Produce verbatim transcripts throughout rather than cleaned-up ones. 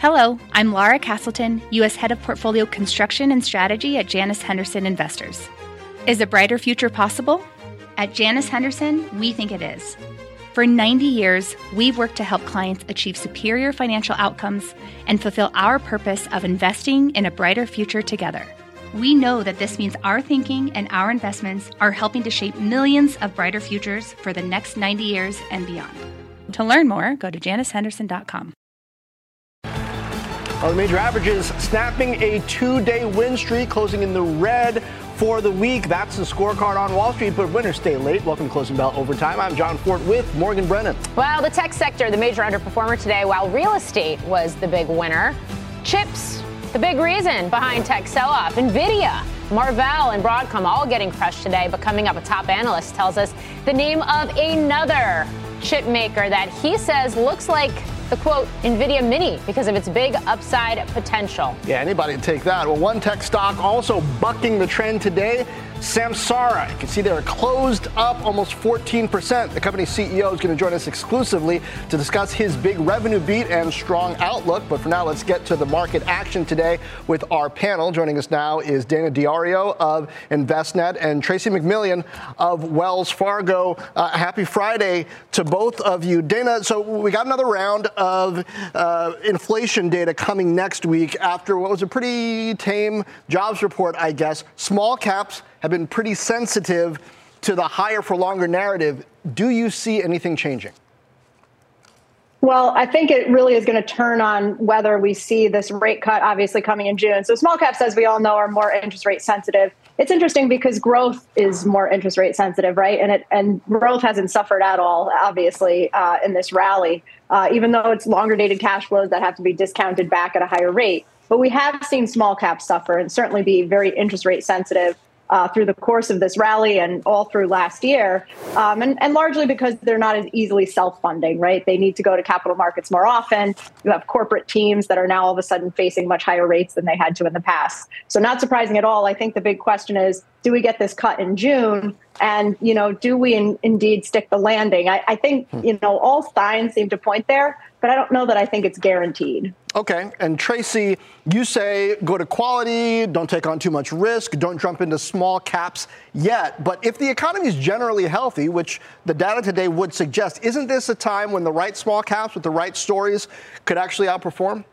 Hello, I'm Laura Castleton, U S Head of Portfolio Construction and Strategy at Janus Henderson Investors. Is a brighter future possible? At Janus Henderson, we think it is. For ninety years, we've worked to help clients achieve superior financial outcomes and fulfill our purpose of investing in a brighter future together. We know that this means our thinking and our investments are helping to shape millions of brighter futures for the next ninety years and beyond. To learn more, go to janus henderson dot com. Well, the major averages snapping a two-day win streak, closing in the red for the week. That's the scorecard on Wall Street, but winners stay late. Welcome to Closing Bell Overtime. I'm John Fort with Morgan Brennan. Well, the tech sector, the major underperformer today, while real estate was the big winner. Chips, the big reason behind tech sell-off. NVIDIA, Marvell, and Broadcom all getting crushed today, but coming up, a top analyst tells us the name of another chip maker that he says looks like the, quote, NVIDIA Mini because of its big upside potential. Yeah, anybody would take that. Well, one tech stock also bucking the trend today, Samsara. You can see they're closed up almost fourteen percent. The company's C E O is going to join us exclusively to discuss his big revenue beat and strong outlook. But for now, let's get to the market action today with our panel. Joining us now is Dana D'Aurio of Envestnet and Tracy McMillan of Wells Fargo. Uh, happy Friday to both of you. Dana, so we got another round of uh, inflation data coming next week after what was a pretty tame jobs report, I guess. Small caps have been pretty sensitive to the higher for longer narrative. Do you see anything changing? Well, I think it really is going to turn on whether we see this rate cut obviously coming in June. So small caps, as we all know, are more interest rate sensitive. It's interesting because growth is more interest rate sensitive, right? And it and growth hasn't suffered at all, obviously, uh, in this rally, uh, even though it's longer dated cash flows that have to be discounted back at a higher rate. But we have seen small caps suffer and certainly be very interest rate sensitive Uh, through the course of this rally and all through last year, um, and, and largely because they're not as easily self-funding, right? They need to go to capital markets more often. You have corporate teams that are now all of a sudden facing much higher rates than they had to in the past. So not surprising at all. I think the big question is, do we get this cut in June? And, you know, do we in, indeed stick the landing? I, I think, you know, all signs seem to point there, but I don't know that I think it's guaranteed. Okay. And Tracy, you say go to quality, don't take on too much risk, don't jump into small caps yet. But if the economy is generally healthy, which the data today would suggest, isn't this a time when the right small caps with the right stories could actually outperform?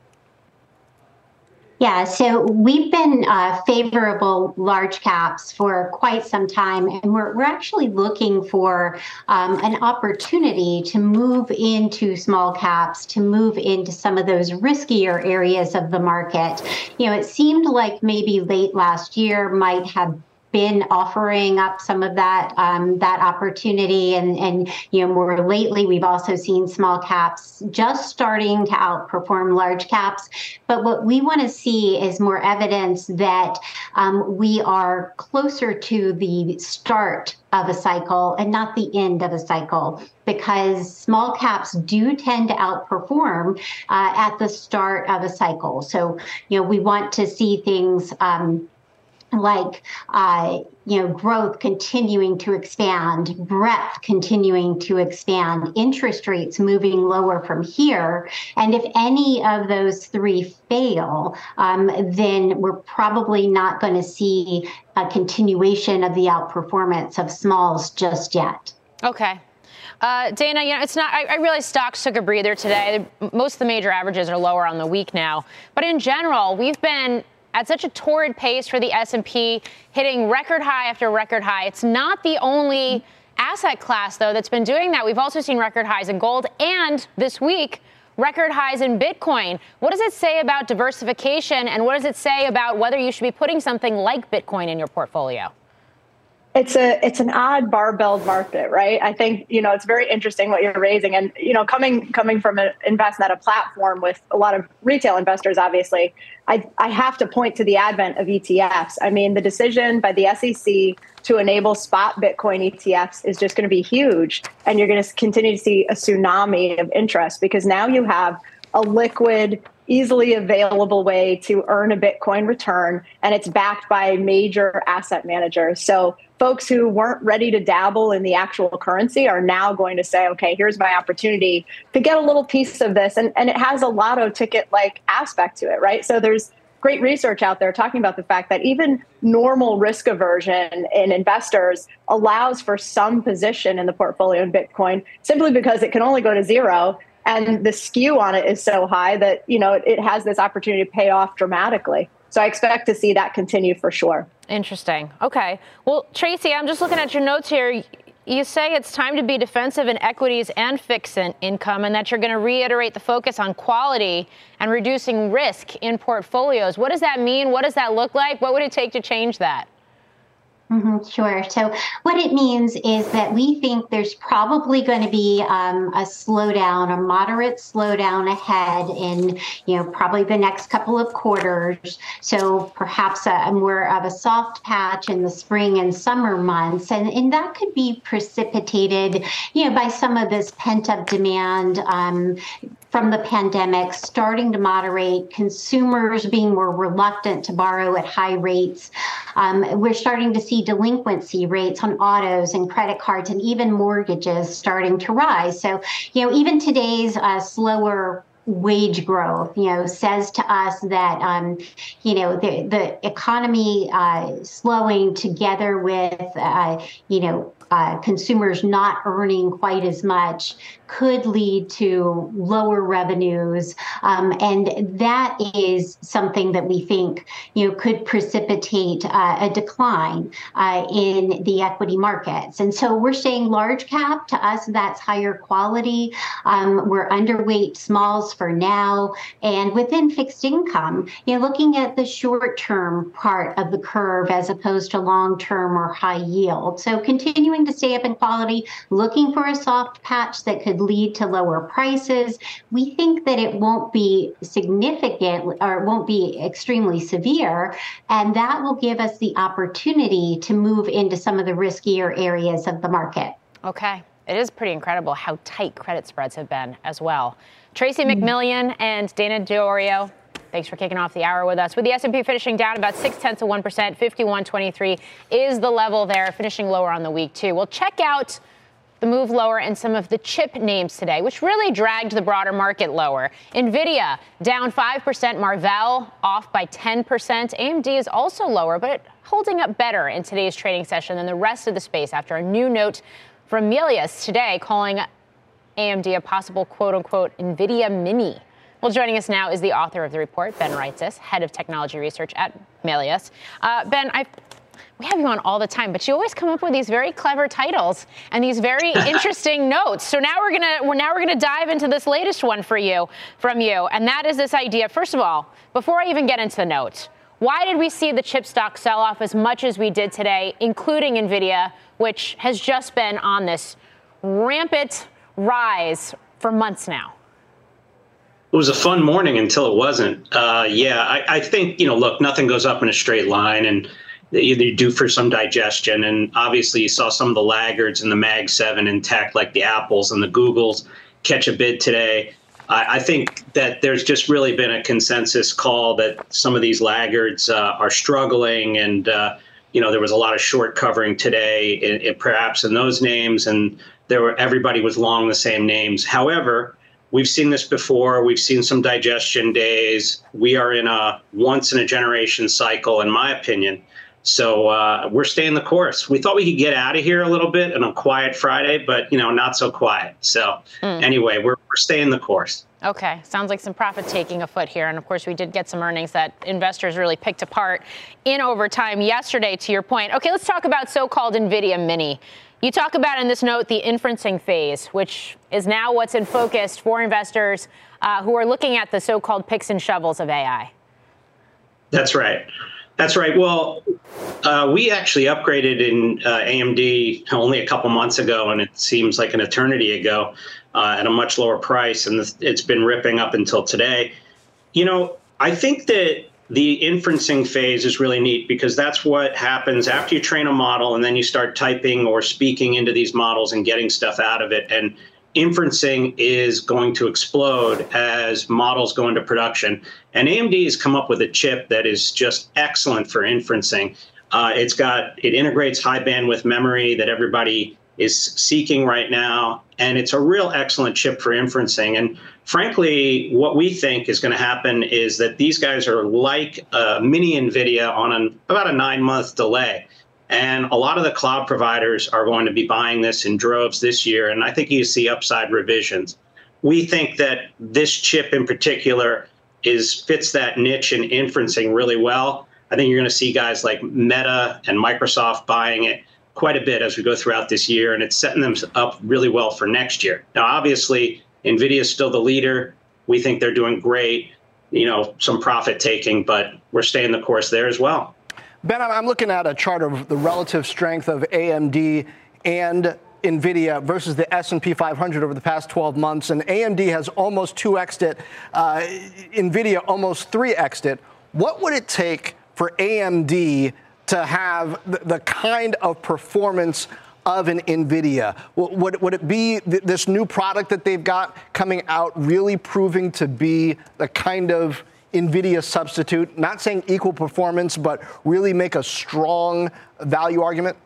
Yeah, so we've been uh, favorable large caps for quite some time, and we're we're actually looking for um, an opportunity to move into small caps, to move into some of those riskier areas of the market. You know, it seemed like maybe late last year might have been offering up some of that um, that opportunity, and and you know more lately we've also seen small caps just starting to outperform large caps. But what we want to see is more evidence that um, we are closer to the start of a cycle and not the end of a cycle, because small caps do tend to outperform uh, at the start of a cycle. So you know we want to see things Um, like, uh, you know, growth continuing to expand, breadth continuing to expand, interest rates moving lower from here. And if any of those three fail, um, then we're probably not going to see a continuation of the outperformance of smalls just yet. Okay. Uh, Dana, you know, it's not, I, I realize stocks took a breather today. Most of the major averages are lower on the week now. But in general, we've been at such a torrid pace for the S and P, hitting record high after record high. It's not the only asset class, though, that's been doing that. We've also seen record highs in gold and this week, record highs in Bitcoin. What does it say about diversification, and what does it say about whether you should be putting something like Bitcoin in your portfolio? It's a it's an odd barbell market, right? I think, you know, it's very interesting what you're raising. And, you know, coming coming from an Envestnet, a platform with a lot of retail investors, obviously, I, I have to point to the advent of E T Fs. I mean, the decision by the S E C to enable spot Bitcoin E T Fs is just going to be huge. And you're going to continue to see a tsunami of interest because now you have a liquid, easily available way to earn a Bitcoin return, and it's backed by major asset managers. So folks who weren't ready to dabble in the actual currency are now going to say, okay, here's my opportunity to get a little piece of this. And, and it has a lotto ticket-like aspect to it, right? So there's great research out there talking about the fact that even normal risk aversion in investors allows for some position in the portfolio in Bitcoin simply because it can only go to zero. And the skew on it is so high that, you know, it has this opportunity to pay off dramatically. So I expect to see that continue for sure. Interesting. Okay. Well, Tracy, I'm just looking at your notes here. You say it's time to be defensive in equities and fixed income, and that you're going to reiterate the focus on quality and reducing risk in portfolios. What does that mean? What does that look like? What would it take to change that? Mm-hmm, sure. So what it means is that we think there's probably going to be um, a slowdown, a moderate slowdown ahead in, you know, probably the next couple of quarters. So perhaps a, more of a soft patch in the spring and summer months. And, and that could be precipitated, you know, by some of this pent-up demand um, from the pandemic starting to moderate, consumers being more reluctant to borrow at high rates. Um, we're starting to see delinquency rates on autos and credit cards and even mortgages starting to rise. So, you know, even today's uh, slower wage growth, you know, says to us that, um, you know, the, the economy uh, slowing together with, uh, you know, uh, consumers not earning quite as much could lead to lower revenues. Um, and that is something that we think, you know, could precipitate uh, a decline uh, in the equity markets. And so we're saying large cap. To us, that's higher quality. Um, we're underweight smalls for now. And within fixed income, you know, looking at the short-term part of the curve as opposed to long-term or high yield. So continuing to stay up in quality, looking for a soft patch that could lead to lower prices. We think that it won't be significant or it won't be extremely severe, and that will give us the opportunity to move into some of the riskier areas of the market. Okay. It is pretty incredible how tight credit spreads have been as well. Tracy McMillan and Dana D'Iorio, thanks for kicking off the hour with us. With the S and P finishing down about six tenths of one percent, fifty-one twenty-three is the level there, finishing lower on the week too. We'll check out the move lower in some of the chip names today, which really dragged the broader market lower. NVIDIA down five percent, Marvell off by ten percent. A M D is also lower, but holding up better in today's trading session than the rest of the space after a new note from Melius today calling A M D a possible quote-unquote NVIDIA mini. Well, joining us now is the author of the report, Ben Reitzes, head of technology research at Melius. Uh, Ben, I've We have you on all the time, but you always come up with these very clever titles and these very interesting notes. So now we're gonna we're now we're gonna dive into this latest one for you from you, and that is this idea. First of all, before I even get into the note, why did we see the chip stock sell off as much as we did today, including NVIDIA, which has just been on this rampant rise for months now? It was a fun morning until it wasn't. Uh, yeah, I, I think, you know, look, nothing goes up in a straight line, and you're due for some digestion. And obviously you saw some of the laggards in the Mag seven in tech, like the Apples and the Googles, catch a bid today. I, I think that there's just really been a consensus call that some of these laggards uh, are struggling. And, uh, you know, there was a lot of short covering today, in, in, perhaps in those names. And there were everybody was long the same names. However, we've seen this before. We've seen some digestion days. We are in a once in a generation cycle, in my opinion. So uh, we're staying the course. We thought we could get out of here a little bit on a quiet Friday, but, you know, not so quiet. So mm. anyway, we're, we're staying the course. Okay. Sounds like some profit taking afoot here. And of course, we did get some earnings that investors really picked apart in overtime yesterday, to your point. Okay, let's talk about so-called NVIDIA mini. You talk about in this note the inferencing phase, which is now what's in focus for investors uh, who are looking at the so-called picks and shovels of A I. That's right. That's right. Well, uh, we actually upgraded in uh, A M D only a couple months ago, and it seems like an eternity ago, uh, at a much lower price, and it's been ripping up until today. You know, I think that the inferencing phase is really neat because that's what happens after you train a model and then you start typing or speaking into these models and getting stuff out of it. And inferencing is going to explode as models go into production. And A M D has come up with a chip that is just excellent for inferencing. Uh, it's got, it integrates high bandwidth memory that everybody is seeking right now. And it's a real excellent chip for inferencing. And frankly, what we think is going to happen is that these guys are like a mini NVIDIA on an, about a nine month delay. And a lot of the cloud providers are going to be buying this in droves this year. And I think you see upside revisions. We think that this chip in particular is fits that niche in inferencing really well. I think you're going to see guys like Meta and Microsoft buying it quite a bit as we go throughout this year. And it's setting them up really well for next year. Now, obviously, NVIDIA is still the leader. We think they're doing great, you know, some profit taking, but we're staying the course there as well. Ben, I'm looking at a chart of the relative strength of A M D and NVIDIA versus the S and P five hundred over the past twelve months, and A M D has almost two X'd it, uh, NVIDIA almost three X'd it. What would it take for A M D to have the, the kind of performance of an NVIDIA? Would, would it be th- this new product that they've got coming out really proving to be the kind of NVIDIA substitute, not saying equal performance, but really make a strong value argument?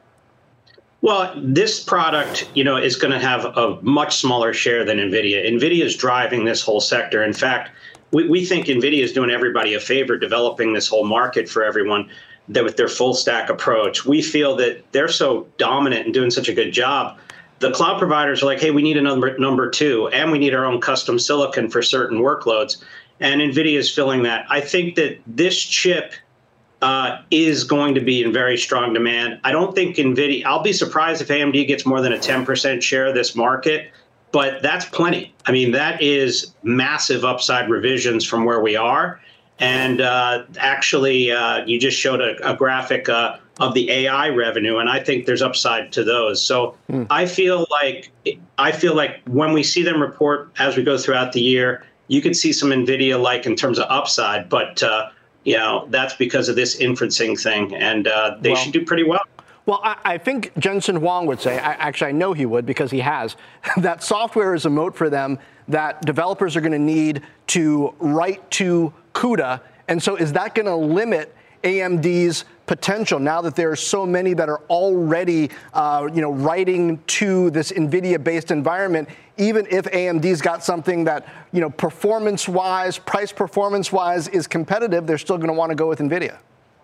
Well, this product, you know, is going to have a much smaller share than NVIDIA. NVIDIA is driving this whole sector. In fact, we, we think NVIDIA is doing everybody a favor developing this whole market for everyone that with their full stack approach. We feel that they're so dominant and doing such a good job. The cloud providers are like, hey, we need a number, number two, and we need our own custom silicon for certain workloads. And NVIDIA is filling that. I think that this chip uh, is going to be in very strong demand. I don't think NVIDIA, I'll be surprised if A M D gets more than a ten percent share of this market, but that's plenty. I mean, that is massive upside revisions from where we are. And uh, actually, uh, you just showed a, a graphic uh, of the A I revenue, and I think there's upside to those. So mm. I feel like I feel like when we see them report as we go throughout the year, you could see some NVIDIA like in terms of upside, but uh, you know that's because of this inferencing thing, and uh, they well, should do pretty well. Well, I, I think Jensen Huang would say, I, actually I know he would because he has, that software is a moat for them that developers are going to need to write to CUDA, and so is that going to limit A M D's potential now that there are so many that are already, uh, you know, writing to this NVIDIA-based environment? Even if A M D's got something that, you know, performance-wise, price performance-wise is competitive, they're still going to want to go with NVIDIA.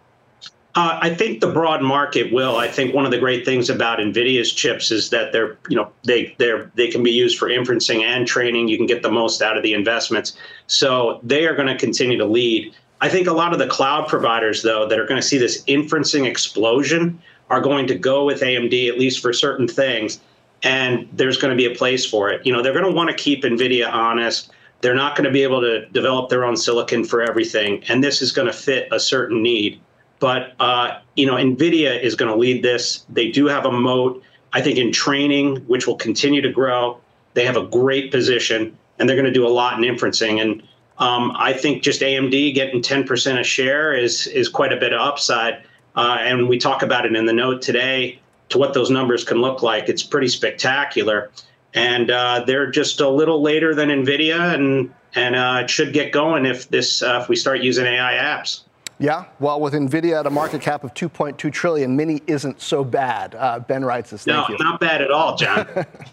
Uh, I think the broad market will. I think one of the great things about NVIDIA's chips is that they're, you know, they they're they can be used for inferencing and training. You can get the most out of the investments. So they are going to continue to lead. I think a lot of the cloud providers, though, that are going to see this inferencing explosion are going to go with A M D, at least for certain things. And there's going to be a place for it. You know, they're going to want to keep NVIDIA honest. They're not going to be able to develop their own silicon for everything. And this is going to fit a certain need. But, uh, you know, NVIDIA is going to lead this. They do have a moat, I think, in training, which will continue to grow. They have a great position, and they're going to do a lot in inferencing. And um, I think just A M D getting ten percent a share is is quite a bit of upside. Uh, and we talk about it in the note today to what those numbers can look like. It's pretty spectacular. And uh, they're just a little later than NVIDIA, and, and uh, it should get going if, this, uh, if we start using A I apps. Yeah, well, with NVIDIA at a market cap of two point two trillion dollars, mini isn't so bad. Uh, Ben writes this. Thank no, you. Not bad at all, John.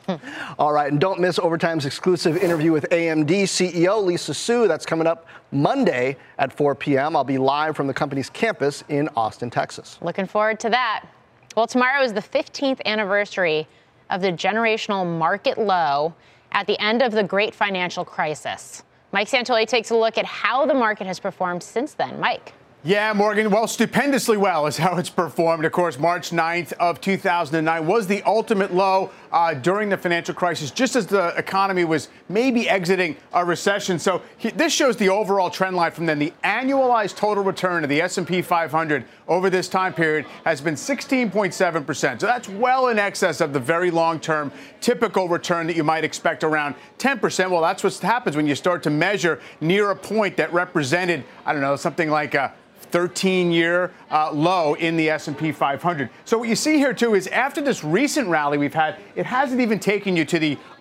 All right, and don't miss Overtime's exclusive interview with A M D C E O Lisa Su. That's coming up Monday at four p.m. I'll be live from the company's campus in Austin, Texas. Looking forward to that. Well, tomorrow is the fifteenth anniversary of the generational market low at the end of the great financial crisis. Mike Santoli takes a look at how the market has performed since then. Mike. Yeah, Morgan, well, stupendously well is how it's performed. Of course, March ninth of two thousand nine was the ultimate low uh, during the financial crisis, just as the economy was maybe exiting a recession. So he, this shows the overall trend line from then. The annualized total return of the S and P five hundred over this time period has been sixteen point seven percent. So that's well in excess of the very long-term typical return that you might expect around ten percent. Well, that's what happens when you start to measure near a point that represented, I don't know, something like a thirteen-year uh, low in the S and P five hundred. So what you see here, too, is after this recent rally we've had, it hasn't even taken you to the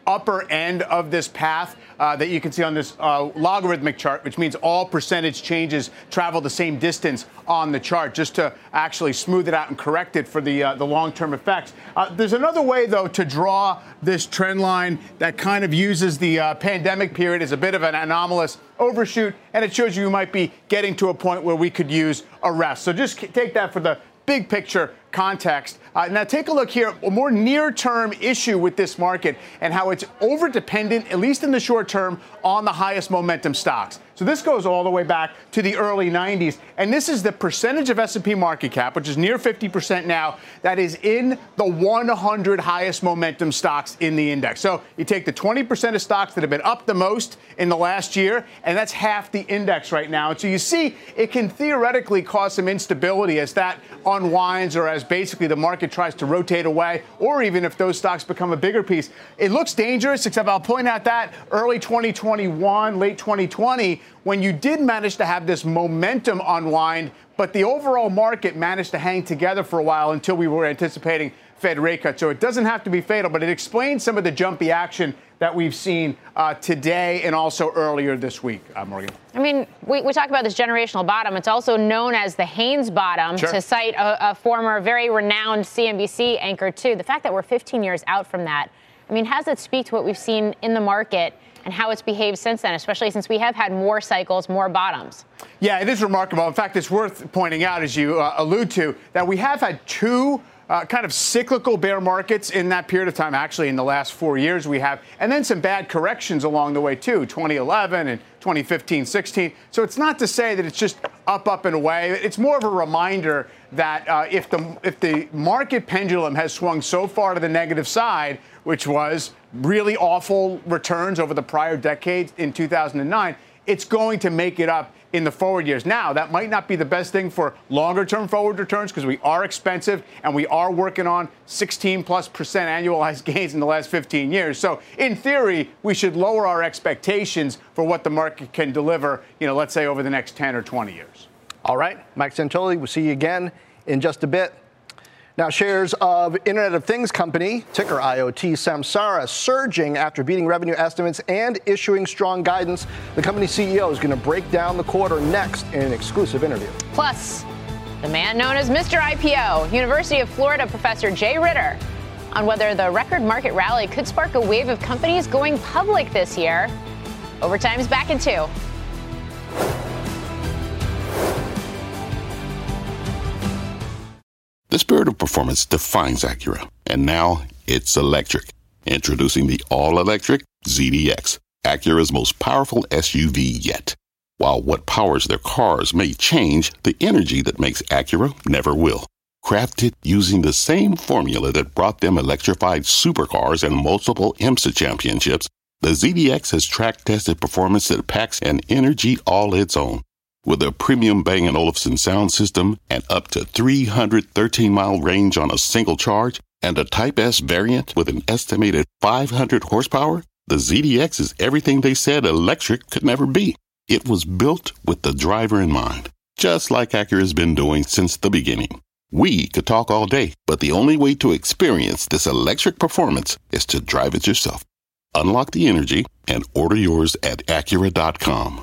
upper end of this path uh, that you can see on this uh, logarithmic chart, which means all percentage changes travel the same distance on the chart, just to actually smooth it out and correct it for the uh, the long-term effects. Uh, there's another way, though, to draw this trend line that kind of uses the uh, pandemic period as a bit of an anomalous overshoot, and it shows you you might be getting to a point where we could use a rest. So just take that for the big picture context. Uh, now take a look here, a more near-term issue with this market and how it's over-dependent, at least in the short term, on the highest momentum stocks. So this goes all the way back to the early nineties, and this is the percentage of S and P market cap, which is near fifty percent now, that is in the one hundred highest momentum stocks in the index. So you take the twenty percent of stocks that have been up the most in the last year, and that's half the index right now. And so you see it can theoretically cause some instability as that unwinds, or as basically the market tries to rotate away, or even if those stocks become a bigger piece. It looks dangerous, except I'll point out that early twenty twenty-one, late twenty twenty, when you did manage to have this momentum unwind, but the overall market managed to hang together for a while until we were anticipating Fed rate cuts. So it doesn't have to be fatal, but it explains some of the jumpy action that we've seen uh, today and also earlier this week, uh, Morgan. I mean, we, we talk about this generational bottom. It's also known as the Haynes bottom, sure, to cite a, a former very renowned C N B C anchor, too. The fact that we're fifteen years out from that, I mean, how does it speak to what we've seen in the market and how it's behaved since then, especially since we have had more cycles, more bottoms? Yeah, it is remarkable. In fact, it's worth pointing out, as you uh, allude to, that we have had two Uh, kind of cyclical bear markets in that period of time. Actually, in the last four years we have, and then some bad corrections along the way too, twenty eleven and twenty fifteen, sixteen. So it's not to say that it's just up, up and away. It's more of a reminder that uh, if the if the market pendulum has swung so far to the negative side, which was really awful returns over the prior decades in two thousand nine, it's going to make it up in the forward years. Now, that might not be the best thing for longer-term forward returns because we are expensive and we are working on sixteen plus percent annualized gains in the last fifteen years. So, in theory, we should lower our expectations for what the market can deliver, you know, let's say over the next ten or twenty years. All right, Mike Santoli, we'll see you again in just a bit. Now, shares of Internet of Things company, ticker I O T, Samsara, surging after beating revenue estimates and issuing strong guidance. The company C E O is going to break down the quarter next in an exclusive interview. Plus, the man known as Mister I P O, University of Florida professor Jay Ritter, on whether the record market rally could spark a wave of companies going public this year. Overtime's back in two. The spirit of performance defines Acura, and now it's electric. Introducing the all-electric Z D X, Acura's most powerful S U V yet. While what powers their cars may change, the energy that makes Acura never will. Crafted using the same formula that brought them electrified supercars and multiple IMSA championships, the Z D X has track-tested performance that packs an energy all its own. With a premium Bang and Olufsen sound system and up to three hundred thirteen mile range on a single charge, and a Type S variant with an estimated five hundred horsepower, the Z D X is everything they said electric could never be. It was built with the driver in mind, just like Acura's been doing since the beginning. We could talk all day, but the only way to experience this electric performance is to drive it yourself. Unlock the energy and order yours at Acura dot com.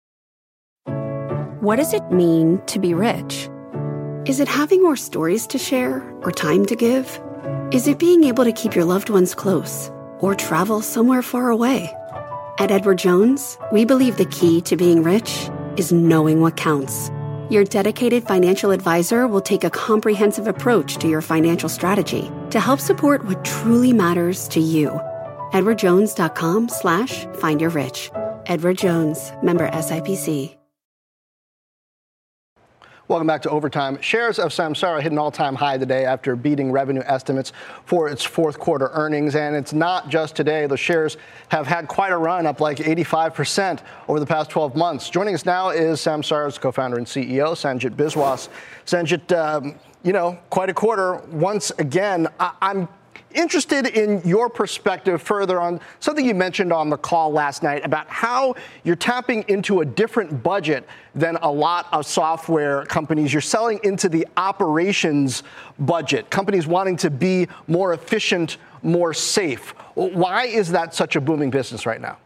What does it mean to be rich? Is it having more stories to share or time to give? Is it being able to keep your loved ones close or travel somewhere far away? At Edward Jones, we believe the key to being rich is knowing what counts. Your dedicated financial advisor will take a comprehensive approach to your financial strategy to help support what truly matters to you. Edward Jones dot com slash find your rich. Edward Jones, member S I P C. Welcome back to Overtime. Shares of Samsara hit an all-time high today after beating revenue estimates for its fourth quarter earnings. And it's not just today. The shares have had quite a run, up like eighty-five percent over the past twelve months. Joining us now is Samsara's co-founder and C E O, Sanjit Biswas. Sanjit, um, you know, quite a quarter. Once again, I- I'm Interested in your perspective further on something you mentioned on the call last night about how you're tapping into a different budget than a lot of software companies. You're selling into the operations budget, companies wanting to be more efficient, more safe. Why is that such a booming business right now?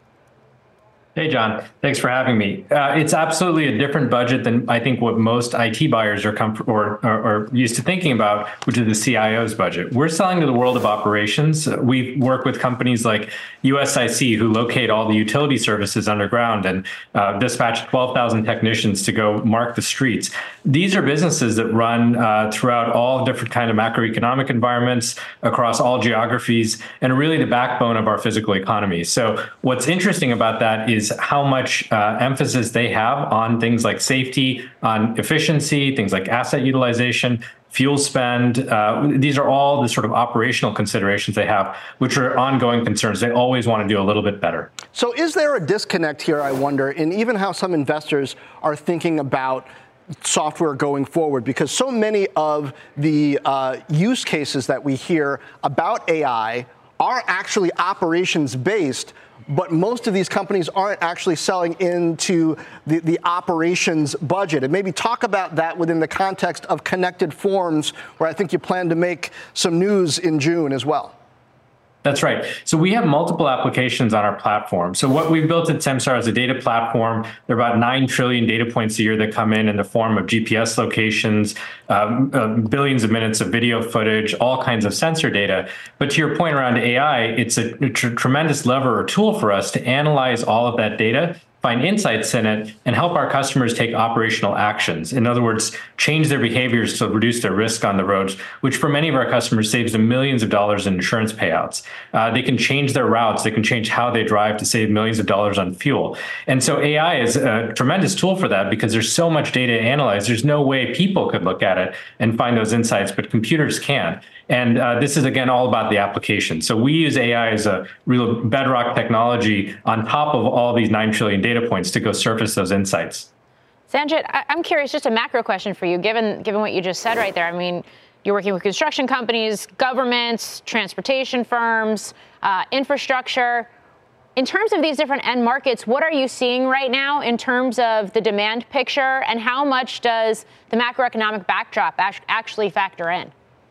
Hey, John. Thanks for having me. Uh, it's absolutely a different budget than I think what most I T buyers are, comf- or, or, or used to thinking about, which is the C I O's budget. We're selling to the world of operations. We work with companies like U S I C, who locate all the utility services underground and uh, dispatch twelve thousand technicians to go mark the streets. These are businesses that run uh, throughout all different kind of macroeconomic environments across all geographies and are really the backbone of our physical economy. So what's interesting about that is how much uh, emphasis they have on things like safety, on efficiency, things like asset utilization, fuel spend. Uh, these are all the sort of operational considerations they have, which are ongoing concerns. They always want to do a little bit better. So is there a disconnect here, I wonder, in even how some investors are thinking about software going forward? Because so many of the uh, use cases that we hear about A I are actually operations-based, but most of these companies aren't actually selling into the, the operations budget. And maybe talk about that within the context of Connected Forms, where I think you plan to make some news in June as well. That's right. So we have multiple applications on our platform. So what we've built at Samsara is a data platform. There are about nine trillion data points a year that come in in the form of G P S locations, um, uh, billions of minutes of video footage, all kinds of sensor data. But to your point around A I, it's a tr- tremendous lever or tool for us to analyze all of that data, find insights in it, and help our customers take operational actions. In other words, change their behaviors to reduce their risk on the roads, which for many of our customers saves them millions of dollars in insurance payouts. Uh, they can change their routes. They can change how they drive to save millions of dollars on fuel. And so A I is a tremendous tool for that because there's so much data to analyze. There's no way people could look at it and find those insights, but computers can. And uh, this is, again, all about the application. So we use A I as a real bedrock technology on top of all these nine trillion data points to go surface those insights. Sanjit, I- I'm curious, just a macro question for you, given given what you just said right there. I mean, you're working with construction companies, governments, transportation firms, uh, infrastructure. In terms of these different end markets, what are you seeing right now in terms of the demand picture, and how much does the macroeconomic backdrop actually factor in?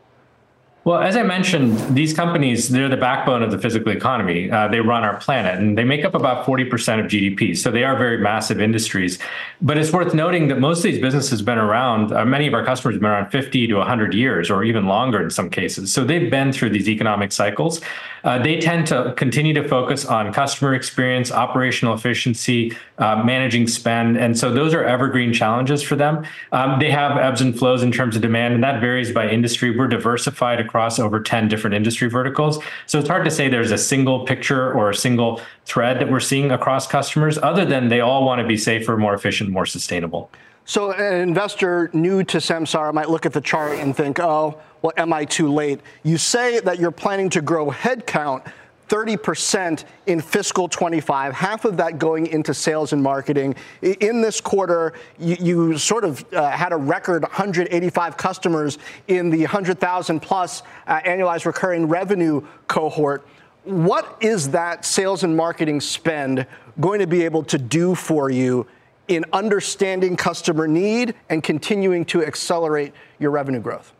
Well, as I mentioned, these companies, they're the backbone of the physical economy. Uh, they run our planet, and they make up about forty percent of G D P. So they are very massive industries. But it's worth noting that most of these businesses have been around, uh, many of our customers have been around fifty to one hundred years, or even longer in some cases. So they've been through these economic cycles. Uh, they tend to continue to focus on customer experience, operational efficiency, uh, managing spend. And so those are evergreen challenges for them. Um, they have ebbs and flows in terms of demand, and that varies by industry. We're diversified across over ten different industry verticals. So it's hard to say there's a single picture or a single thread that we're seeing across customers, other than they all want to be safer, more efficient, more sustainable. So an investor new to Samsara might look at the chart and think, oh, well, am I too late? You say that you're planning to grow headcount thirty percent in fiscal twenty-five, half of that going into sales and marketing. In this quarter, you, you sort of uh, had a record one hundred eighty-five customers in the one hundred thousand plus uh, annualized recurring revenue cohort. What is that sales and marketing spend going to be able to do for you in understanding customer need and continuing to accelerate your revenue growth?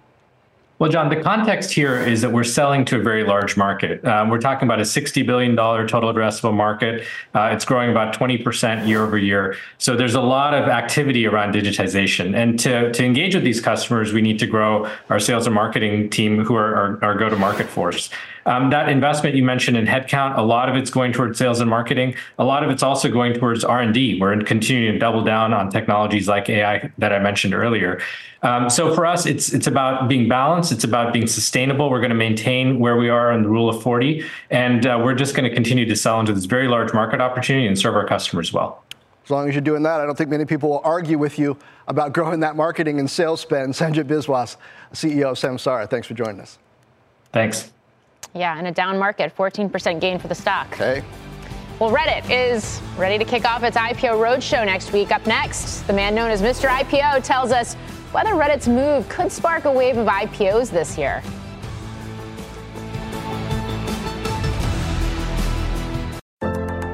Well, John, the context here is that we're selling to a very large market. Um, we're talking about a sixty billion dollars total addressable market. Uh, it's growing about twenty percent year over year. So there's a lot of activity around digitization. And to, to engage with these customers, we need to grow our sales and marketing team, who are our, our go-to-market force. Um, that investment you mentioned in headcount, a lot of it's going towards sales and marketing. A lot of it's also going towards R and D. We're continuing to double down on technologies like A I that I mentioned earlier. Um, so for us, it's it's about being balanced. It's about being sustainable. We're going to maintain where we are in the rule of forty, and uh, we're just going to continue to sell into this very large market opportunity and serve our customers well. As long as you're doing that, I don't think many people will argue with you about growing that marketing and sales spend. Sanjit Biswas, C E O of Samsara, thanks for joining us. Thanks. Yeah, in a down market, fourteen percent gain for the stock. Okay. Well, Reddit is ready to kick off its I P O roadshow next week. Up next, the man known as Mister I P O tells us whether Reddit's move could spark a wave of I P Os this year.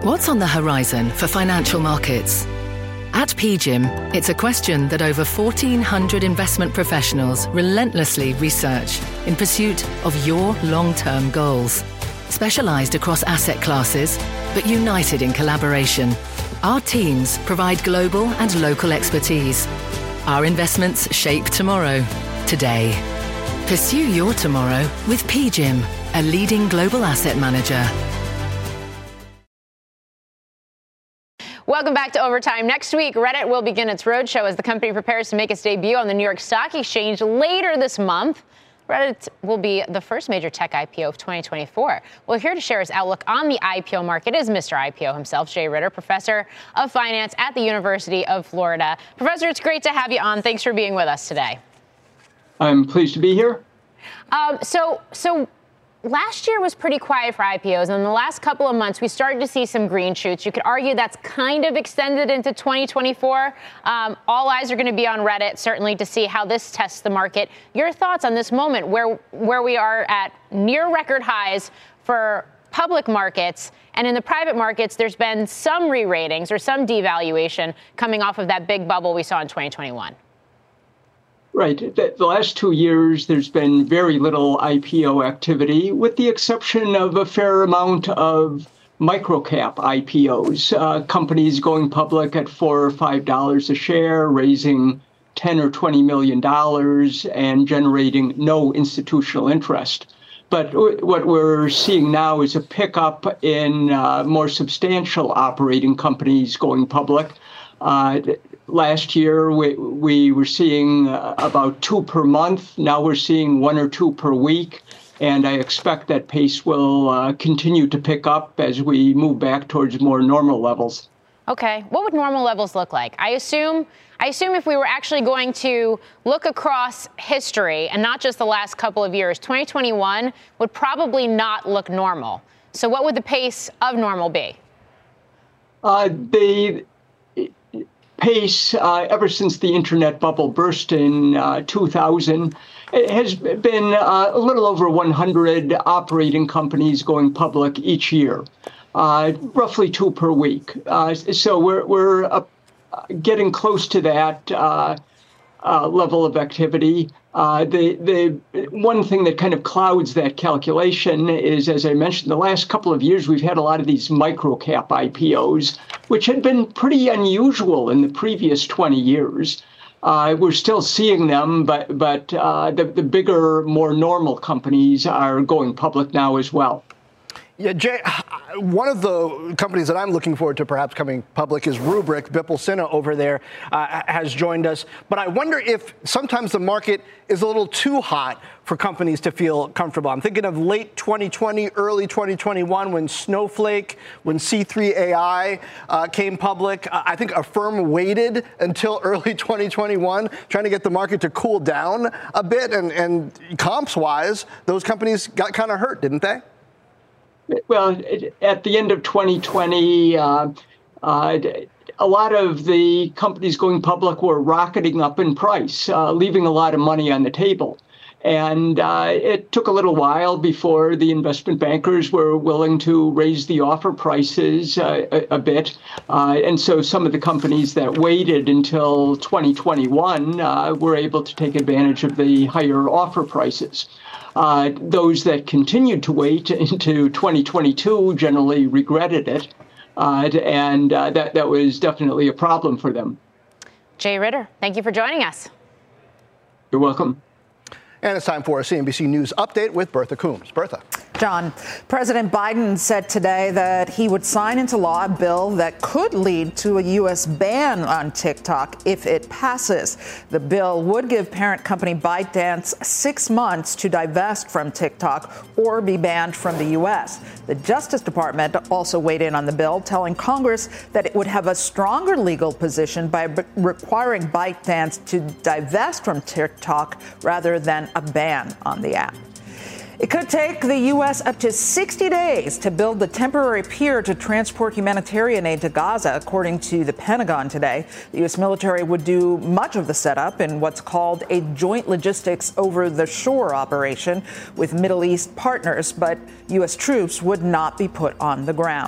What's on the horizon for financial markets? At P G I M, it's a question that over fourteen hundred investment professionals relentlessly research in pursuit of your long-term goals. Specialized across asset classes, but united in collaboration, our teams provide global and local expertise. Our investments shape tomorrow, today. Pursue your tomorrow with P G I M, a leading global asset manager. Welcome back to Overtime. Next week, Reddit will begin its roadshow as the company prepares to make its debut on the New York Stock Exchange later this month. Reddit will be the first major tech I P O of twenty twenty-four. Well, here to share his outlook on the I P O market is Mister I P O himself, Jay Ritter, professor of finance at the University of Florida. Professor, it's great to have you on. Thanks for being with us today. I'm pleased to be here. Um, so, so last year was pretty quiet for I P Os, and in the last couple of months, we started to see some green shoots. You could argue that's kind of extended into twenty twenty-four. Um, all eyes are going to be on Reddit, certainly, to see how this tests the market. Your thoughts on this moment where, where we are at near record highs for public markets, and in the private markets, there's been some re-ratings or some devaluation coming off of that big bubble we saw in twenty twenty-one. Right. The last two years, there's been very little I P O activity, with the exception of a fair amount of microcap I P Os, uh, companies going public at four or five dollars a share, raising ten or twenty million dollars and generating no institutional interest. But what we're seeing now is a pickup in uh, more substantial operating companies going public. Uh, Last year, we, we were seeing uh, about two per month. Now we're seeing one or two per week. And I expect that pace will uh, continue to pick up as we move back towards more normal levels. Okay. What would normal levels look like? I assume I assume if we were actually going to look across history and not just the last couple of years, twenty twenty-one would probably not look normal. So what would the pace of normal be? Uh, the pace, uh, ever since the internet bubble burst in uh, two thousand, it has been uh, a little over one hundred operating companies going public each year, uh, roughly two per week. Uh, so we're we're uh, getting close to that uh, uh, level of activity. Uh, the the one thing that kind of clouds that calculation is, as I mentioned, the last couple of years we've had a lot of these microcap I P Os, which had been pretty unusual in the previous twenty years. Uh, we're still seeing them, but but uh, the the bigger, more normal companies are going public now as well. Yeah, Jay, one of the companies that I'm looking forward to perhaps coming public is Rubrik. Bipul Sinha over there uh, has joined us. But I wonder if sometimes the market is a little too hot for companies to feel comfortable. I'm thinking of late twenty twenty, early twenty twenty-one, when Snowflake, when C three A I uh, came public. Uh, I think Affirm waited until early twenty twenty-one, trying to get the market to cool down a bit. And, and comps-wise, those companies got kind of hurt, didn't they? Well, at the end of twenty twenty, uh, uh, a lot of the companies going public were rocketing up in price, uh, leaving a lot of money on the table. And uh, it took a little while before the investment bankers were willing to raise the offer prices uh, a, a bit. Uh, and so some of the companies that waited until twenty twenty-one uh, were able to take advantage of the higher offer prices. Uh, those that continued to wait into twenty twenty-two generally regretted it, uh, and uh, that, that was definitely a problem for them. Jay Ritter, thank you for joining us. You're welcome. And it's time for a C N B C News update with Bertha Coombs. Bertha. John, President Biden said today that he would sign into law a bill that could lead to a U S ban on TikTok if it passes. The bill would give parent company ByteDance six months to divest from TikTok or be banned from the U S. The Justice Department also weighed in on the bill, telling Congress that it would have a stronger legal position by b- requiring ByteDance to divest from TikTok rather than a ban on the app. It could take the U S up to sixty days to build the temporary pier to transport humanitarian aid to Gaza, according to the Pentagon today. The U S military would do much of the setup in what's called a joint logistics over-the-shore operation with Middle East partners, but U S troops would not be put on the ground.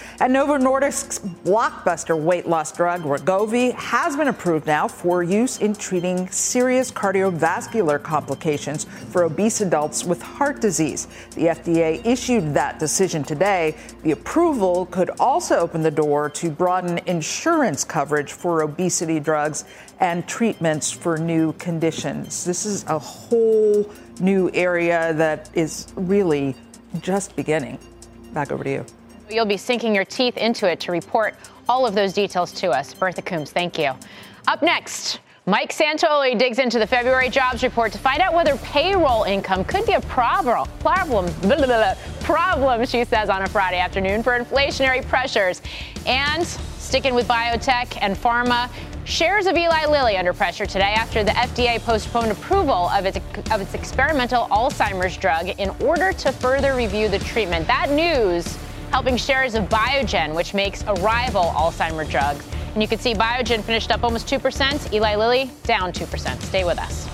And Novo Nordisk's blockbuster weight loss drug, Wegovy, has been approved now for use in treating serious cardiovascular complications for obese adults with heart disease. The F D A issued that decision today. The approval could also open the door to broaden insurance coverage for obesity drugs and treatments for new conditions. This is a whole new area that is really just beginning. Back over to you. You'll be sinking your teeth into it to report all of those details to us. Bertha Coombs, thank you. Up next, Mike Santoli digs into the February jobs report to find out whether payroll income could be a problem, problem, blah, blah, blah, problem, she says on a Friday afternoon, for inflationary pressures. And sticking with biotech and pharma, shares of Eli Lilly under pressure today after the F D A postponed approval of its, of its experimental Alzheimer's drug in order to further review the treatment. That news helping shares of Biogen, which makes a rival Alzheimer's drug. And you can see Biogen finished up almost two percent, Eli Lilly down two percent. Stay with us.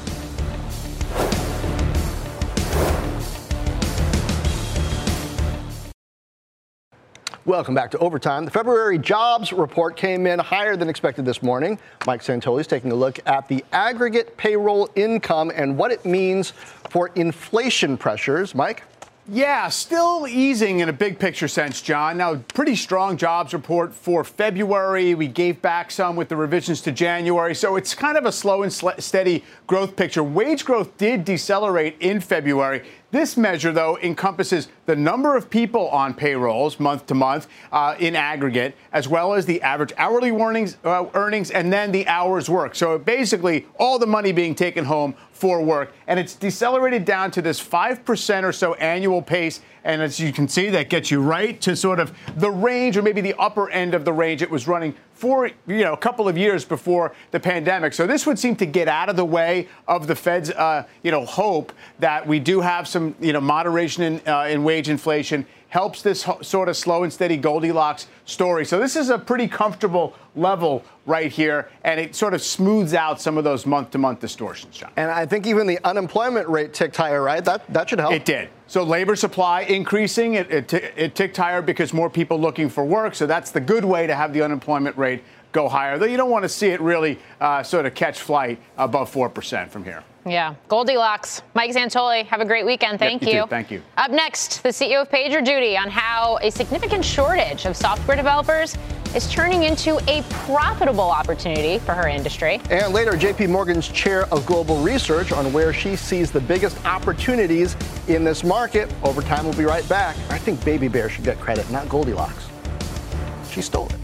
Welcome back to Overtime. The February jobs report came in higher than expected this morning. Mike Santoli is taking a look at the aggregate payroll income and what it means for inflation pressures. Mike? Yeah, still easing in a big picture sense, John. Now, pretty strong jobs report for February. We gave back some with the revisions to January. So it's kind of a slow and steady growth picture. Wage growth did decelerate in February. This measure, though, encompasses the number of people on payrolls month to month uh, in aggregate, as well as the average hourly earnings, uh, earnings and then the hours worked. So basically all the money being taken home for work. And it's decelerated down to this five percent or so annual pace. And as you can see, that gets you right to sort of the range, or maybe the upper end of the range it was running for, you know, a couple of years before the pandemic. So this would seem to get out of the way of the Fed's, uh, you know, hope that we do have some, you know, moderation in, uh, in wage inflation. Helps this ho- sort of slow and steady Goldilocks story. So this is a pretty comfortable level right here, and it sort of smooths out some of those month-to-month distortions, John. And I think even the unemployment rate ticked higher, right? That that should help. It did. So labor supply increasing. It, it, t- it ticked higher because more people looking for work. So that's the good way to have the unemployment rate go higher. Though you don't want to see it really uh, sort of catch flight above four percent from here. Yeah, Goldilocks. Mike Santoli, have a great weekend. Thank yep, you. you. Too. Thank you. Up next, the C E O of PagerDuty on how a significant shortage of software developers is turning into a profitable opportunity for her industry. And later, J P Morgan's chair of global research on where she sees the biggest opportunities in this market. Overtime, we'll be right back. I think Baby Bear should get credit, not Goldilocks. She stole it.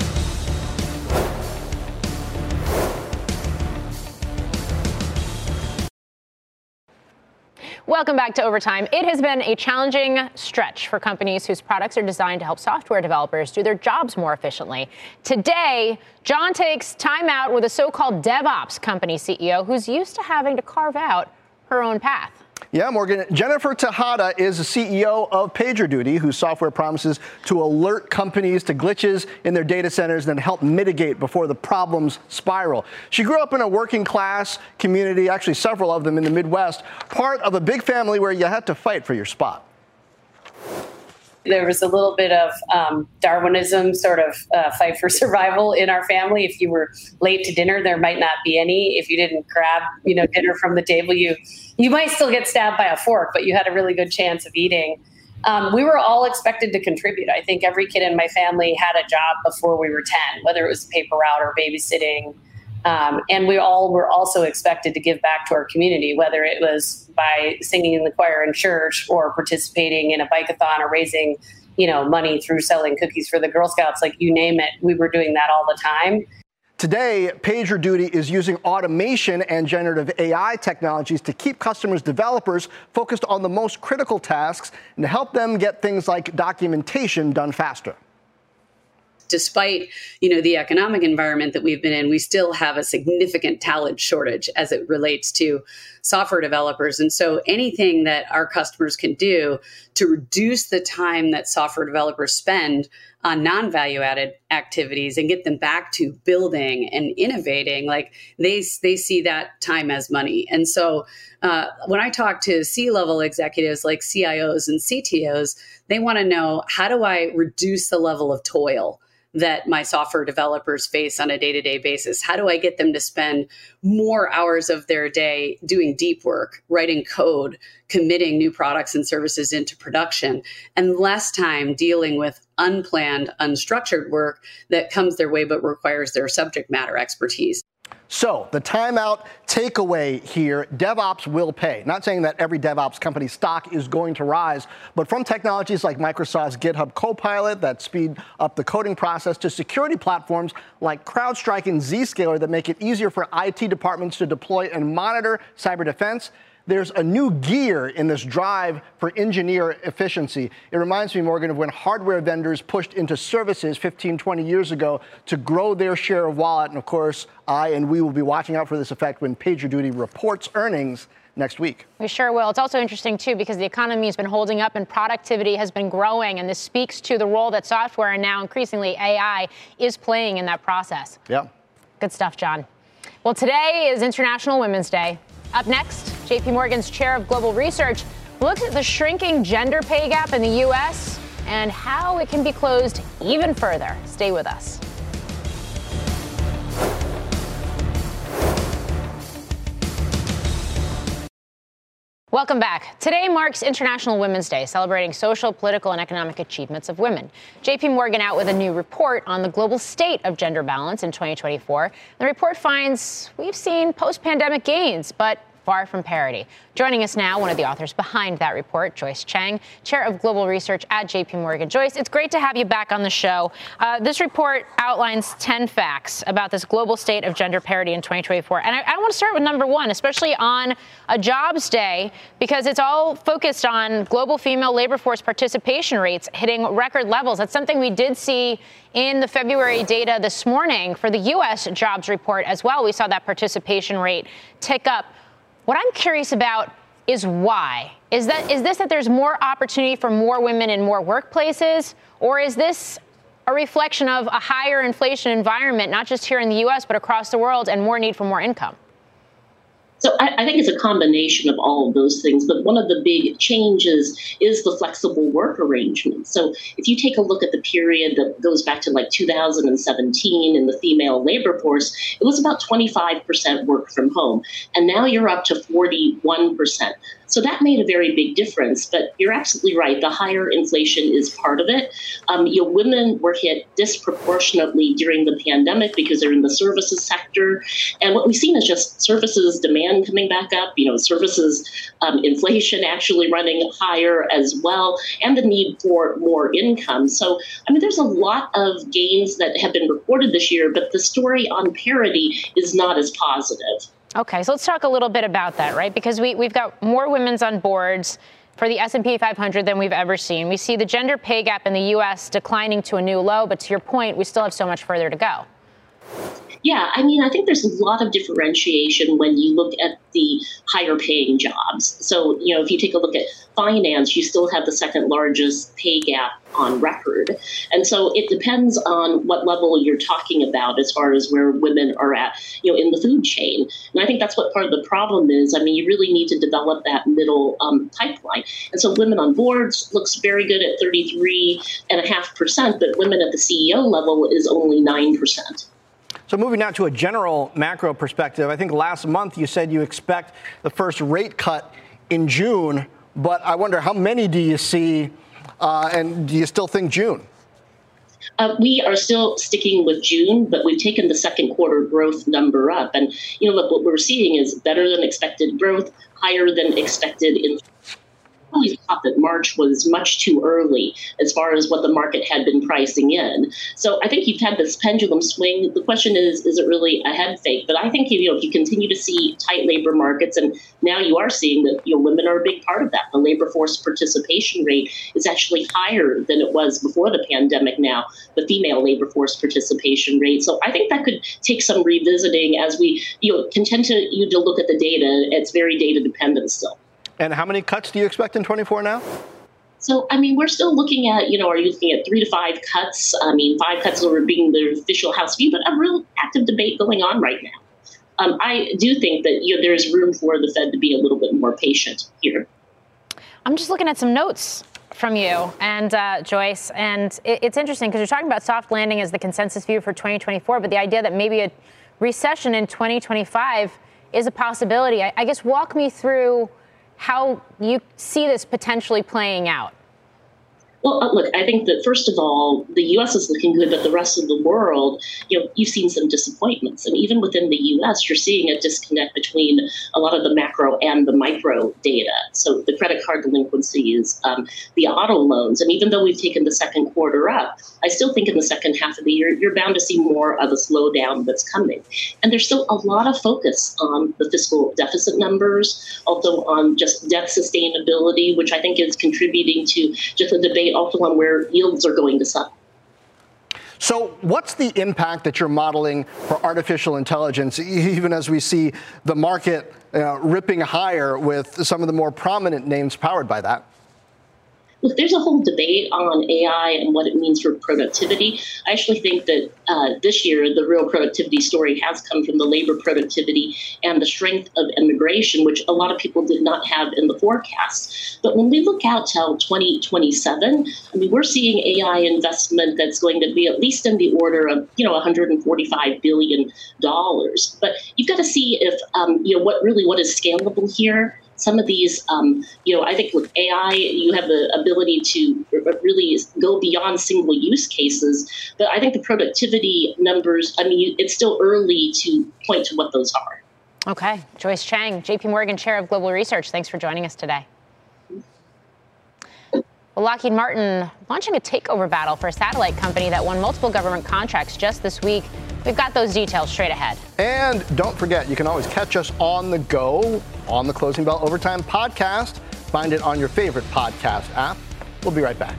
Welcome back to Overtime. It has been a challenging stretch for companies whose products are designed to help software developers do their jobs more efficiently. Today, John takes time out with a so-called DevOps company C E O who's used to having to carve out her own path. Yeah, Morgan. Jennifer Tejada is the C E O of PagerDuty, whose software promises to alert companies to glitches in their data centers and then help mitigate before the problems spiral. She grew up in a working class community, actually several of them in the Midwest, part of a big family where you had to fight for your spot. There was a little bit of um, Darwinism sort of uh, fight for survival in our family. If you were late to dinner, there might not be any. If you didn't grab, you know, dinner from the table, you you might still get stabbed by a fork, but you had a really good chance of eating. Um, we were all expected to contribute. I think every kid in my family had a job before we were ten, whether it was paper route or babysitting. Um, and we all were also expected to give back to our community, whether it was by singing in the choir in church or participating in a bike-a-thon or raising, you know, money through selling cookies for the Girl Scouts, like you name it. We were doing that all the time. Today, PagerDuty is using automation and generative A I technologies to keep customers' developers focused on the most critical tasks and to help them get things like documentation done faster. Despite, you know, the economic environment that we've been in, we still have a significant talent shortage as it relates to software developers. And so anything that our customers can do to reduce the time that software developers spend on non-value added activities and get them back to building and innovating, like they they see that time as money. And so uh, when I talk to C-level executives like C I Os and C T Os, they want to know, how do I reduce the level of toil that my software developers face on a day-to-day basis? How do I get them to spend more hours of their day doing deep work, writing code, committing new products and services into production, and less time dealing with unplanned, unstructured work that comes their way but requires their subject matter expertise? So the timeout takeaway here, DevOps will pay. Not saying that every DevOps company's stock is going to rise, but from technologies like Microsoft's GitHub Copilot that speed up the coding process to security platforms like CrowdStrike and Zscaler that make it easier for I T departments to deploy and monitor cyber defense, there's a new gear in this drive for engineer efficiency. It reminds me, Morgan, of when hardware vendors pushed into services fifteen, twenty years ago to grow their share of wallet. And of course, I and we will be watching out for this effect when PagerDuty reports earnings next week. We sure will. It's also interesting, too, because the economy has been holding up and productivity has been growing. And this speaks to the role that software and now increasingly A I is playing in that process. Yeah. Good stuff, John. Well, today is International Women's Day. Up next, J P Morgan's chair of global research looks at the shrinking gender pay gap in the U S and how it can be closed even further. Stay with us. Welcome back. Today marks International Women's Day, celebrating social, political, and economic achievements of women. J P Morgan out with a new report on the global state of gender balance in twenty twenty-four. The report finds we've seen post-pandemic gains, but far from parity. Joining us now, one of the authors behind that report, Joyce Chang, chair of global research at J P Morgan. Joyce, it's great to have you back on the show. Uh, this report outlines ten facts about this global state of gender parity in twenty twenty-four. And I, I want to start with number one, especially on a jobs day, because it's all focused on global female labor force participation rates hitting record levels. That's something we did see in the February data this morning for the U S jobs report as well. We saw that participation rate tick up. What I'm curious about is why. Is that is this that there's more opportunity for more women in more workplaces, or is this a reflection of a higher inflation environment, not just here in the U S, but across the world, and more need for more income? So I, I think it's a combination of all of those things. But one of the big changes is the flexible work arrangement. So if you take a look at the period that goes back to like two thousand seventeen in the female labor force, it was about twenty-five percent work from home. And now you're up to forty-one percent. So that made a very big difference. But you're absolutely right. The higher inflation is part of it. Um, you know, women were hit disproportionately during the pandemic because they're in the services sector. And what we've seen is just services demand coming back up, you know, services um, inflation actually running higher as well, and the need for more income. So, I mean, there's a lot of gains that have been reported this year, but the story on parity is not as positive. Okay, so let's talk a little bit about that, right? Because we, we've got more women's on boards for the S and P five hundred than we've ever seen. We see the gender pay gap in the U S declining to a new low, but to your point, we still have so much further to go. Yeah, I mean, I think there's a lot of differentiation when you look at the higher paying jobs. So, you know, if you take a look at finance, you still have the second largest pay gap on record. And so it depends on what level you're talking about as far as where women are at, you know, in the food chain. And I think that's what part of the problem is. I mean, you really need to develop that middle um, pipeline. And so women on boards looks very good at thirty-three point five percent, but women at the C E O level is only nine percent. So moving now to a general macro perspective, I think last month you said you expect the first rate cut in June, but I wonder how many do you see, uh, and do you still think June? Uh, we are still sticking with June, but we've taken the second quarter growth number up. And, you know, look, what we're seeing is better than expected growth, higher than expected inflation. I always thought that March was much too early as far as what the market had been pricing in. So I think you've had this pendulum swing. The question is, is it really a head fake? But I think, you know, if you continue to see tight labor markets, and now you are seeing that, you know, women are a big part of that. The labor force participation rate is actually higher than it was before the pandemic now, the female labor force participation rate. So I think that could take some revisiting as we, you know, continue to, to look at the data. It's very data dependent still. And how many cuts do you expect in twenty-four now? So, I mean, we're still looking at, you know, are you looking at three to five cuts? I mean, five cuts over being the official House view, but a real active debate going on right now. Um, I do think that you know, there's room for the Fed to be a little bit more patient here. I'm just looking at some notes from you and uh, Joyce, and it, it's interesting because you're talking about soft landing as the consensus view for twenty twenty-four, but the idea that maybe a recession in twenty twenty-five is a possibility. I, I guess walk me through how you see this potentially playing out. Well, uh, look, I think that, first of all, the U S is looking good, but the rest of the world, you know, you've seen some disappointments. And even within the U S, you're seeing a disconnect between a lot of the macro and the micro data. So the credit card delinquencies, um, the auto loans. And even though we've taken the second quarter up, I still think in the second half of the year, you're bound to see more of a slowdown that's coming. And there's still a lot of focus on the fiscal deficit numbers, also on just debt sustainability, which I think is contributing to just a debate also on where yields are going to settle. So what's the impact that you're modeling for artificial intelligence, even as we see the market uh, ripping higher with some of the more prominent names powered by that? Look, there's a whole debate on A I and what it means for productivity. I actually think that uh, this year, the real productivity story has come from the labor productivity and the strength of immigration, which a lot of people did not have in the forecast. But when we look out till twenty twenty-seven, I mean, we're seeing A I investment that's going to be at least in the order of, you know, one hundred forty-five billion dollars. But you've got to see if, um, you know, what really what is scalable here. Some of these, um, you know, I think with A I, you have the ability to really go beyond single use cases. But I think the productivity numbers, I mean, it's still early to point to what those are. Okay. Joyce Chang, J P Morgan Chair of Global Research. Thanks for joining us today. Well, Lockheed Martin launching a takeover battle for a satellite company that won multiple government contracts just this week. We've got those details straight ahead. And don't forget, you can always catch us on the go on the Closing Bell Overtime podcast. Find it on your favorite podcast app. We'll be right back.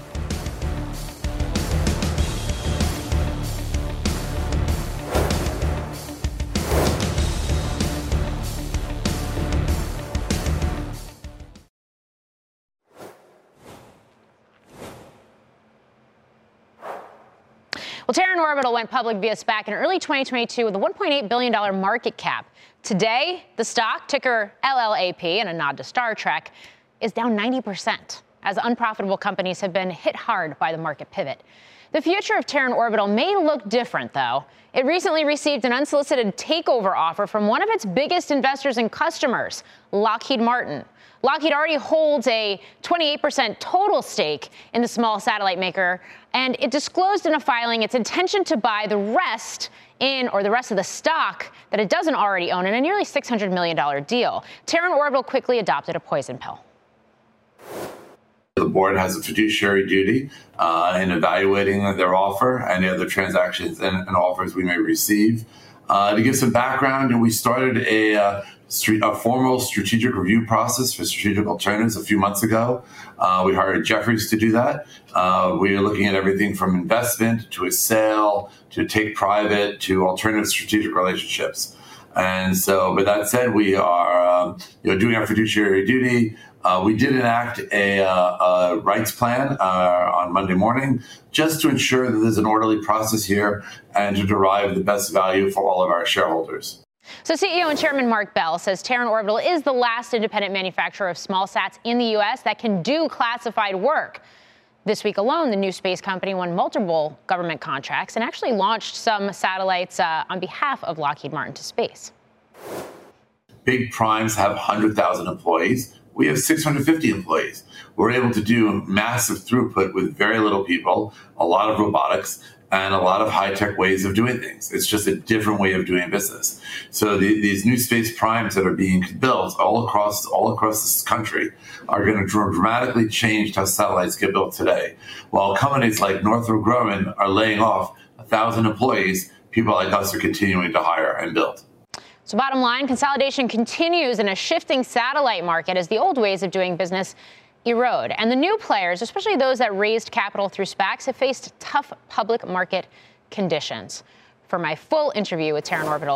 Well, Terran Orbital went public via SPAC in early twenty twenty-two with a one point eight billion dollars market cap. Today, the stock, ticker L L A P, and a nod to Star Trek, is down ninety percent as unprofitable companies have been hit hard by the market pivot. The future of Terran Orbital may look different, though. It recently received an unsolicited takeover offer from one of its biggest investors and customers, Lockheed Martin. Lockheed already holds a twenty-eight percent total stake in the small satellite maker, and it disclosed in a filing its intention to buy the rest in, or the rest of the stock that it doesn't already own in a nearly six hundred million dollars deal. Terran Orbital quickly adopted a poison pill. The board has a fiduciary duty uh, in evaluating their offer and the other transactions and, and offers we may receive. Uh, to give some background, we started a, uh, a formal strategic review process for strategic alternatives a few months ago. Uh, we hired Jefferies to do that. Uh, we are looking at everything from investment to a sale to take private to alternative strategic relationships. And so, with that said, we are um, you know, doing our fiduciary duty. Uh, we did enact a, uh, a rights plan uh, on Monday morning just to ensure that there's an orderly process here and to derive the best value for all of our shareholders. So C E O and Chairman Mark Bell says Terran Orbital is the last independent manufacturer of small sats in the U S that can do classified work. This week alone, the new space company won multiple government contracts and actually launched some satellites uh, on behalf of Lockheed Martin to space. Big primes have one hundred thousand employees. We have six hundred fifty employees. We're able to do massive throughput with very little people, a lot of robotics, and a lot of high-tech ways of doing things. It's just a different way of doing business. So the, these new space primes that are being built all across all across this country are going to dramatically change how satellites get built today. While companies like Northrop Grumman are laying off one thousand employees, people like us are continuing to hire and build. So bottom line, consolidation continues in a shifting satellite market as the old ways of doing business erode. And the new players, especially those that raised capital through SPACs, have faced tough public market conditions. For my full interview with Terran Orbital's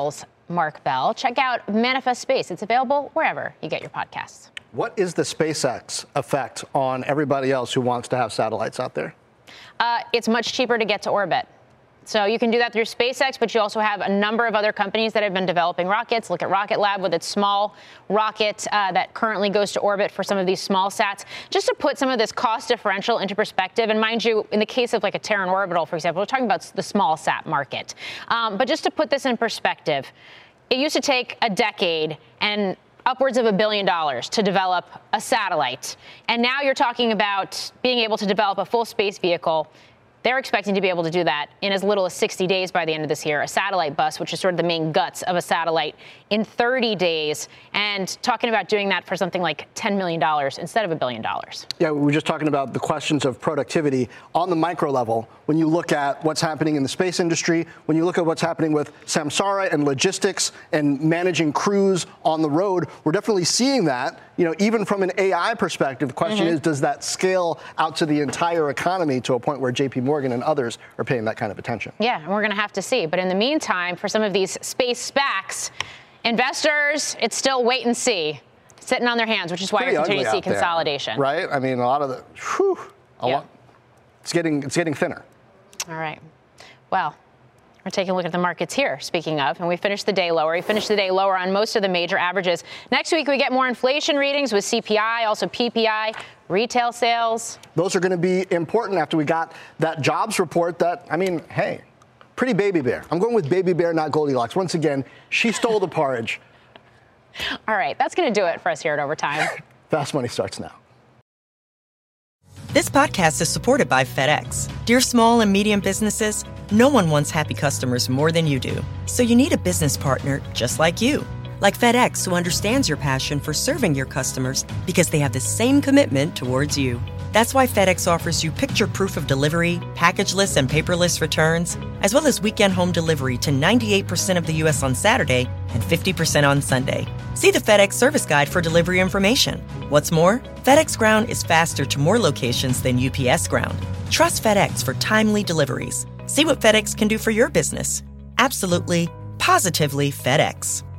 Mark Bell. Check out Manifest Space. It's available wherever you get your podcasts. What is the SpaceX effect on everybody else who wants to have satellites out there? Uh, it's much cheaper to get to orbit. So you can do that through SpaceX, but you also have a number of other companies that have been developing rockets. Look at Rocket Lab with its small rocket uh, that currently goes to orbit for some of these small sats. Just to put some of this cost differential into perspective, and mind you, in the case of like a Terran Orbital, for example, we're talking about the small sat market. Um, but just to put this in perspective, it used to take a decade and upwards of a billion dollars to develop a satellite. And now you're talking about being able to develop a full space vehicle. They're expecting to be able to do that in as little as sixty days by the end of this year. A satellite bus, which is sort of the main guts of a satellite, in thirty days. And talking about doing that for something like ten million dollars instead of a billion dollars. Yeah, we were just talking about the questions of productivity on the micro level. When you look at what's happening in the space industry, when you look at what's happening with Samsara and logistics and managing crews on the road, we're definitely seeing that. You know, even from an A I perspective, the question mm-hmm. is, does that scale out to the entire economy to a point where J P Morgan and others are paying that kind of attention? Yeah, and we're going to have to see. But in the meantime, for some of these space SPACs, investors, it's still wait and see, sitting on their hands, which is why you're continuing to see consolidation. There, right? I mean, a lot of the, whew, a yeah. lot, it's getting, it's getting thinner. All right. Well, we're taking a look at the markets here, speaking of, and we finished the day lower. We finished the day lower on most of the major averages. Next week, we get more inflation readings with C P I, also P P I, retail sales. Those are going to be important after we got that jobs report that, I mean, hey, pretty baby bear. I'm going with baby bear, not Goldilocks. Once again, she stole the porridge. All right, that's going to do it for us here at Overtime. Fast Money starts now. This podcast is supported by FedEx. Dear small and medium businesses, no one wants happy customers more than you do. So you need a business partner just like you. Like FedEx, who understands your passion for serving your customers because they have the same commitment towards you. That's why FedEx offers you picture proof of delivery, packageless and paperless returns, as well as weekend home delivery to ninety-eight percent of the U S on Saturday and fifty percent on Sunday. See the FedEx service guide for delivery information. What's more, FedEx Ground is faster to more locations than U P S Ground. Trust FedEx for timely deliveries. See what FedEx can do for your business. Absolutely, positively FedEx.